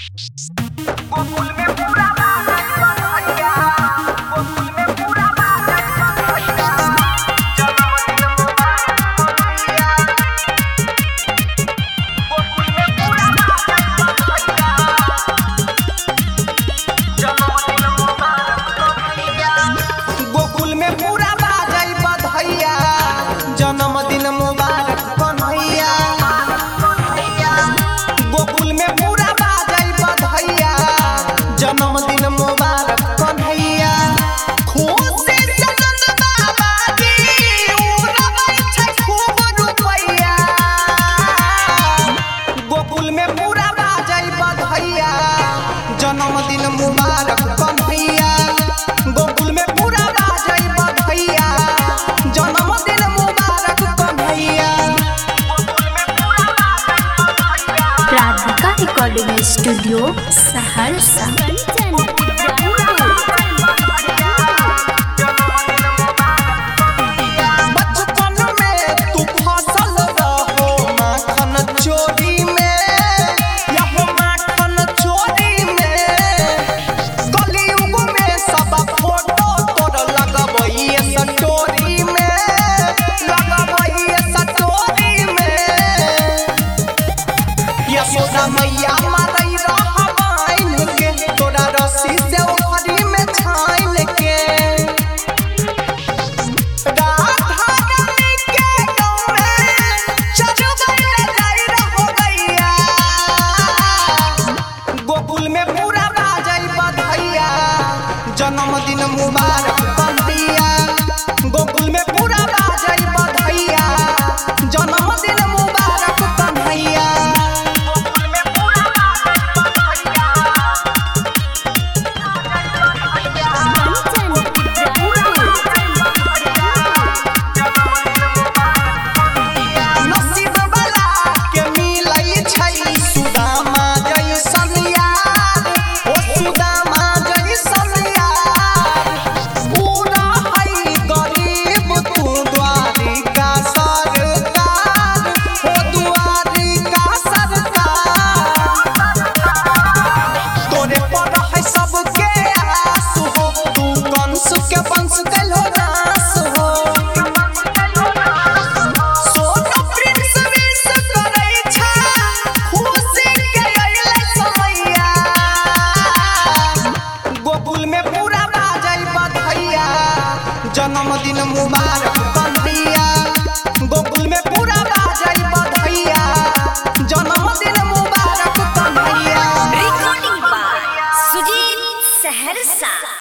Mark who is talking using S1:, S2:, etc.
S1: गोकुल में पूरा बादल बंधैया, गोकुल में पूरा बादल बंधैया, जन्मदिन मुबारक बंधैया, गोकुल में पूरा बादल बंधैया, जन्मदिन मुबारक बंधैया, गोकुल में पूरा बादल बंधैया, जन्मदिन मुबारक बंधैया, गोकुल में पूरा बादल बंधैया, जन्मदिन मुबारक कन्हैया। खुशी से नंद बाबा जी उड़बै छै खूब रुपैया, गोकुल में पूरा बादल बंधैया, जन्मदिन मुबारक कन्हैया, गोकुल में पूरा बादल बंधैया, जन्मदिन मुबारक कन्हैया, गोकुल में पूरा बादल बंधैया।
S2: Radhika recording studio Saharsa.
S1: बचपन में तू फसल रहो माखन चोरी में, यह माखन चोरी में, कलयुग में सब फोटो तोर लगबैये सटोरी में, लगबैये सटोरी में, यशोदा मैया मारै रहमाइन के, तोरा रस्सी से ओखरी में छाइन के, राधा रानी के गाँव में चढ़बै ले जाइ रहो गैया, गोकुल में पूरा बादल बंधैया, जन्मदिन मुबारक कन्हैया, गोकुल में पूरा बादल बंधैया, जन्मदिन मुबारक कन्हैया, गोकुल में पूरा बादल नसीब वाला के मिलै छै सुदामा जैसन यार, ओ सुदामा जैसन यार, पूरा है गरीब तू द्वारिका सरकार, ओ द्वारिका सरकार, तोरे पर है सबके आस हो, तू कंस के वंश कैलो नाश हो, सोनो प्रिंस विश करै छै खुशी के अइलै समैया, गोकुल में पूरा बादल बंधैया, जन्मदिन मुबारक कन्हैया, गोकुल में पूरा बादल बंधैया, जन्मदिन मुबारक कन्हैया।
S2: Recording by Sujit Saharsa.